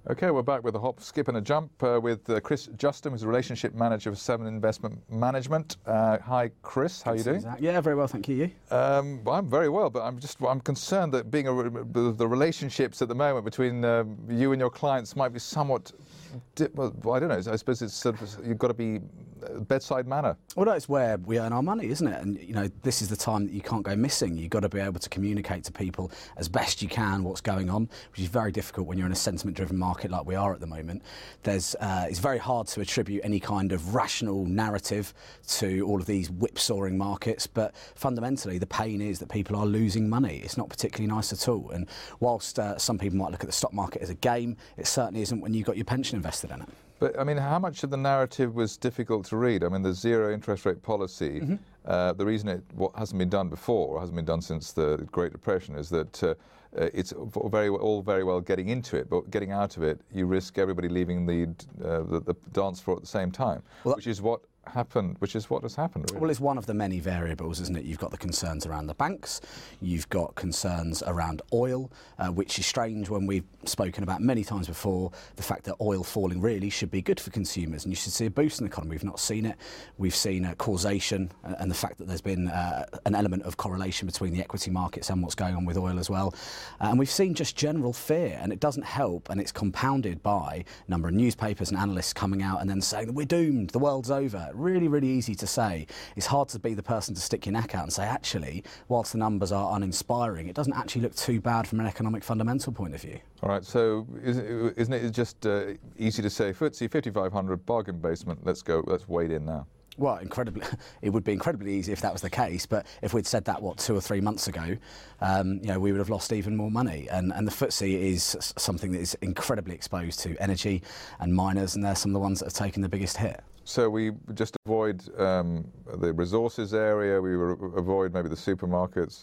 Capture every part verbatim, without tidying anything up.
Okay, we're back with a hop, skip and a jump uh, with uh, Chris Justin, who's a relationship manager for Seven Investment Management. Uh, hi, Chris. How are you doing? Yeah, very well, thank you. You? Um, well, I'm very well, but I'm just I'm concerned that being a, the relationships at the moment between uh, you and your clients might be somewhat. Well, I don't know. I suppose it's sort of, you've got to be bedside manner. Well, that's where we earn our money, isn't it? And you know, this is the time that you can't go missing. You've got to be able to communicate to people as best you can what's going on, which is very difficult when you're in a sentiment-driven market like we are at the moment. There's, uh, it's very hard to attribute any kind of rational narrative to all of these whipsawing markets, but fundamentally, the pain is that people are losing money. It's not particularly nice at all. And whilst uh, some people might look at the stock market as a game, it certainly isn't when you've got your pension invested in it. But, I mean, how much of the narrative was difficult to read? I mean, the zero interest rate policy, mm-hmm. uh, the reason it what hasn't been done before, or hasn't been done since the Great Depression, is that uh, uh, it's very all very well getting into it, but getting out of it, you risk everybody leaving the, uh, the, the dance floor at the same time, well, which is what happened, which is what has happened, really. Well, it's one of the many variables, isn't it? You've got the concerns around the banks, you've got concerns around oil, uh, which is strange when we've spoken about many times before the fact that oil falling really should be good for consumers and you should see a boost in the economy. We've not seen it. We've seen uh, causation uh, and the fact that there's been uh, an element of correlation between the equity markets and what's going on with oil as well. Uh, and we've seen just general fear, and it doesn't help, and it's compounded by a number of newspapers and analysts coming out and then saying that we're doomed, the world's over. Really, really easy to say. It's hard to be the person to stick your neck out and say, actually, whilst the numbers are uninspiring, it doesn't actually look too bad from an economic fundamental point of view. All right, so isn't it just uh, easy to say, F T S E fifty-five hundred, bargain basement, let's go, let's wade in now? Well, incredibly, it would be incredibly easy if that was the case. But if we'd said that, what, two or three months ago, um, you know, we would have lost even more money. And, and the F T S E is something that is incredibly exposed to energy and miners, and they're some of the ones that have taken the biggest hit. So we just avoid um, the resources area, we avoid maybe the supermarkets,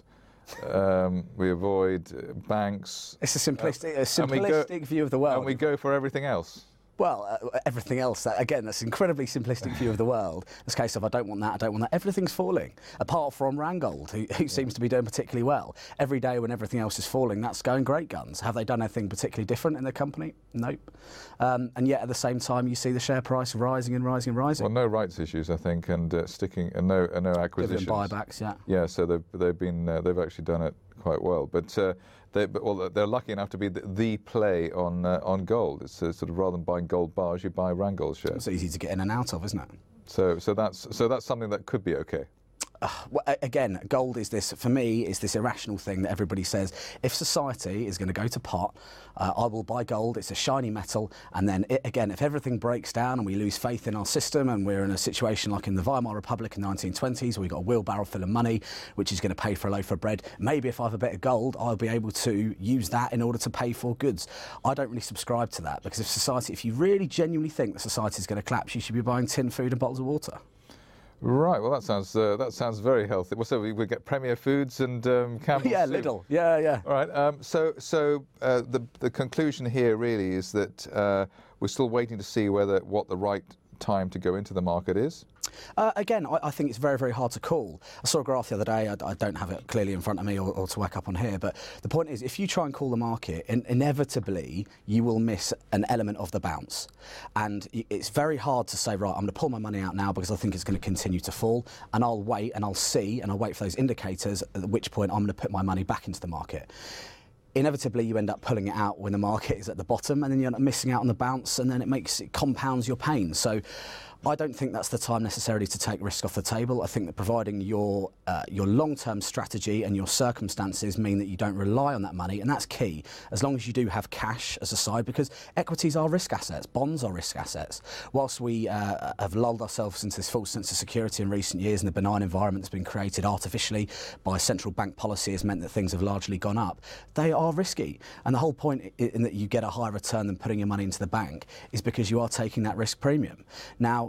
um, we avoid uh, banks. It's a simplistic, uh, a simplistic go, view of the world. And we go for everything else. Well, uh, everything else, that, again, that's an incredibly simplistic view of the world. It's a case of, I don't want that, I don't want that. Everything's falling, apart from Randgold, who, who yeah. seems to be doing particularly well. Every day when everything else is falling, that's going great guns. Have they done anything particularly different in their company? Nope. Um, and yet, at the same time, you see the share price rising and rising and rising. Well, no rights issues, I think, and uh, sticking, and no, uh, no acquisitions. Dividend buybacks, yeah. Yeah, so they've, they've been, uh, they've actually done it quite well. But uh, they, but, well, they're lucky enough to be the, the play on uh, on gold. It's uh, sort of rather than buying gold bars, you buy Randgold shares. It's easy to get in and out of, isn't it? So so that's so that's something that could be okay. Uh, well, again, gold is this, for me, is this irrational thing that everybody says, if society is going to go to pot, uh, I will buy gold, it's a shiny metal, and then, it, again, if everything breaks down and we lose faith in our system and we're in a situation like in the Weimar Republic in the nineteen twenties where we've got a wheelbarrow full of money, which is going to pay for a loaf of bread, maybe if I have a bit of gold, I'll be able to use that in order to pay for goods. I don't really subscribe to that, because if society, if you really genuinely think that society is going to collapse, you should be buying tin food and bottles of water. Right, well that sounds uh, that sounds very healthy. Well, so we, we get Premier Foods and um, Campbell's yeah, soup. Lidl. Yeah, yeah. All right. Um, so so uh, the the conclusion here really is that uh, we're still waiting to see whether what the right time to go into the market is. Uh, again, I, I think it's very, very hard to call. I saw a graph the other day. I, I don't have it clearly in front of me or, or to whack up on here, but the point is, if you try and call the market, in, inevitably you will miss an element of the bounce. And it's very hard to say, right, I'm going to pull my money out now because I think it's going to continue to fall, and I'll wait and I'll see and I'll wait for those indicators, at which point I'm going to put my money back into the market. Inevitably, you end up pulling it out when the market is at the bottom, and then you end up missing out on the bounce, and then it makes it compounds your pain. So I don't think that's the time necessarily to take risk off the table. I think that providing your uh, your long-term strategy and your circumstances mean that you don't rely on that money, and that's key, as long as you do have cash as a side, because equities are risk assets, bonds are risk assets. Whilst we uh, have lulled ourselves into this false sense of security in recent years, and the benign environment that's been created artificially by central bank policy has meant that things have largely gone up, they are risky. And the whole point in that you get a higher return than putting your money into the bank is because you are taking that risk premium. Now,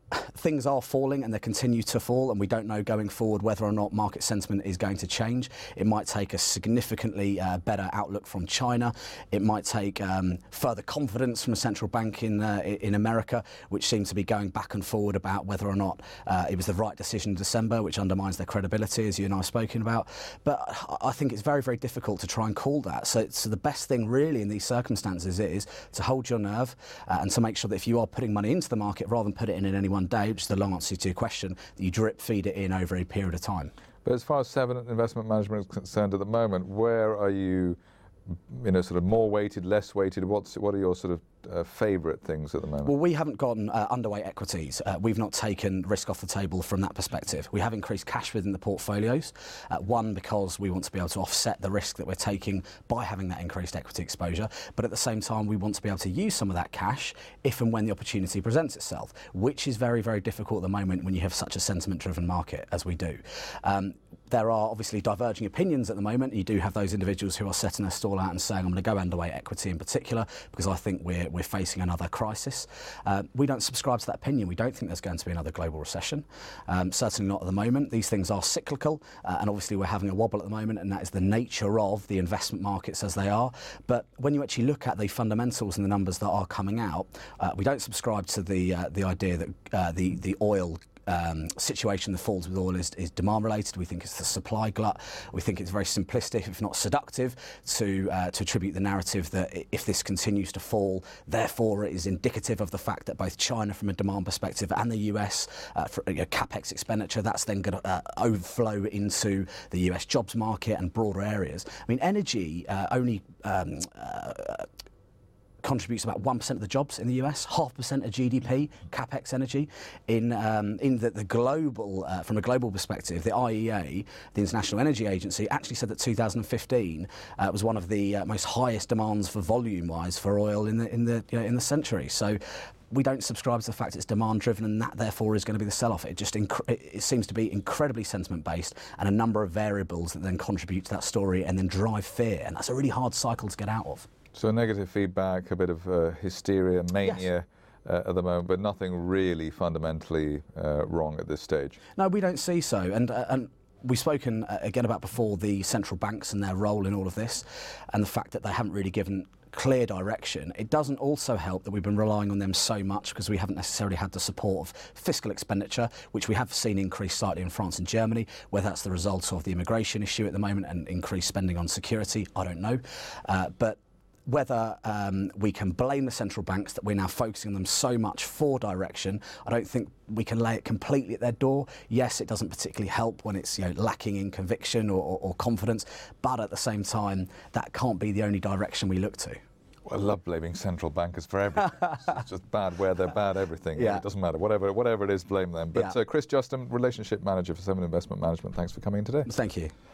things are falling and they continue to fall, and we don't know going forward whether or not market sentiment is going to change. It might take a significantly uh, better outlook from China. It might take um, further confidence from a central bank in uh, in America, which seems to be going back and forward about whether or not uh, it was the right decision in December, which undermines their credibility, as you and I have spoken about. But I think it's very, very difficult to try and call that. So, so the best thing really in these circumstances is to hold your nerve uh, and to make sure that if you are putting money into the market, rather than put it in in any one day, which is the long answer to your question, that you drip feed it in over a period of time. But as far as Seven Investment Management is concerned at the moment, where are you, you know, sort of more weighted, less weighted? What's what are your sort of uh, favourite things at the moment? Well, we haven't gone uh, underweight equities. Uh, we've not taken risk off the table from that perspective. We have increased cash within the portfolios. Uh, one, because we want to be able to offset the risk that we're taking by having that increased equity exposure. But at the same time, we want to be able to use some of that cash if and when the opportunity presents itself, which is very, very difficult at the moment when you have such a sentiment-driven market as we do. Um, There are obviously diverging opinions at the moment. You do have those individuals who are setting their stall out and saying, I'm going to go underweight equity in particular because I think we're, we're facing another crisis. Uh, we don't subscribe to that opinion. We don't think there's going to be another global recession. Um, certainly not at the moment. These things are cyclical, uh, and obviously we're having a wobble at the moment, and that is the nature of the investment markets as they are. But when you actually look at the fundamentals and the numbers that are coming out, uh, we don't subscribe to the, uh, the idea that uh, the, the oil Um, situation that falls with oil is, is demand related. We think it's the supply glut. We think it's very simplistic, if not seductive, to uh, to attribute the narrative that if this continues to fall, therefore it is indicative of the fact that both China from a demand perspective and the U S uh, for you know, capex expenditure, that's then going to uh, overflow into the U S jobs market and broader areas. I mean, energy uh, only um, uh, contributes about one percent of the jobs in the U S, half percent of G D P, capex energy. In um, in the, the global, uh, from a global perspective, the I E A, the International Energy Agency, actually said that two thousand fifteen uh, was one of the uh, most highest demands for volume-wise for oil in the in the you know, in the century. So we don't subscribe to the fact it's demand-driven, and that therefore is going to be the sell-off. It just inc- it seems to be incredibly sentiment-based, and a number of variables that then contribute to that story and then drive fear, and that's a really hard cycle to get out of. So negative feedback, a bit of uh, hysteria, mania yes. uh, at the moment, but nothing really fundamentally uh, wrong at this stage. No, we don't see so. And uh, and we've spoken uh, again about before the central banks and their role in all of this, and the fact that they haven't really given clear direction. It doesn't also help that we've been relying on them so much because we haven't necessarily had the support of fiscal expenditure, which we have seen increase slightly in France and Germany. Whether that's the result of the immigration issue at the moment and increased spending on security, I don't know. Uh, but whether um, we can blame the central banks that we're now focusing on them so much for direction, I don't think we can lay it completely at their door. Yes, it doesn't particularly help when it's you know lacking in conviction or, or, or confidence, but at the same time, that can't be the only direction we look to. Well, I love blaming central bankers for everything. It's just bad where they're bad everything. Yeah. It doesn't matter. Whatever, whatever it is, blame them. But yeah. uh, Chris Justin, Relationship Manager for Seven Investment Management, thanks for coming in today. Thank you.